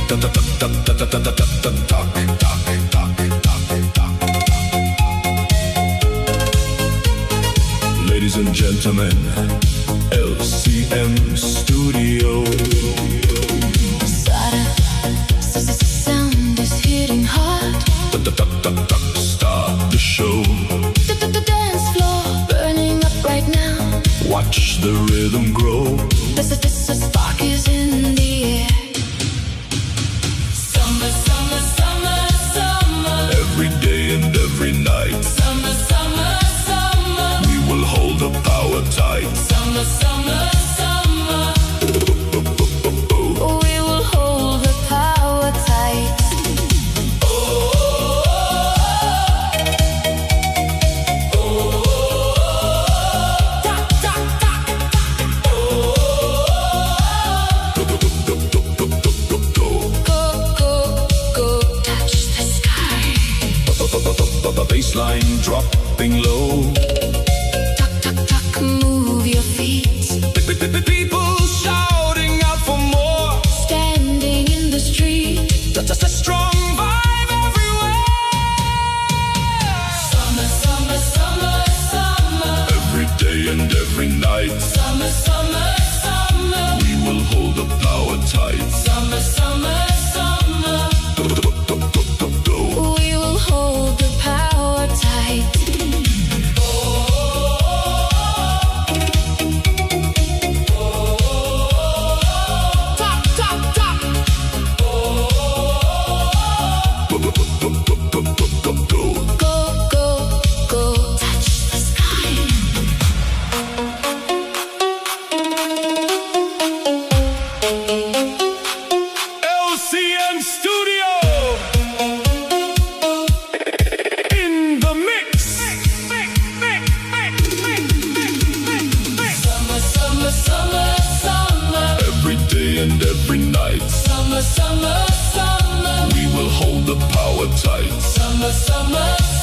Ladies and gentlemen, LCM Studio. Sound is hitting hard. Start the show. The dance floor burning up right now. Watch the rhythm grow. This spark is in the air. Summer, summer, summer, summer. Every day and every night. Summer, summer, summer. We will hold the power tight. Summer, summer, summer. We will hold the power tight. Baseline dropping low. Tuck, move your feet. People shouting out for more. Standing in the street. Just a strong vibe everywhere. Summer, summer, summer, summer. Every day and every night. Summer, summer, summer. We will hold the power tight. Summer, summer, summer. We will hold the power tight. Go, touch the sky. LCM Studio in the mix. Summer, summer, summer, summer. Every day and every night. Summer, summer, summer. We will hold the power tight. Summer, summer,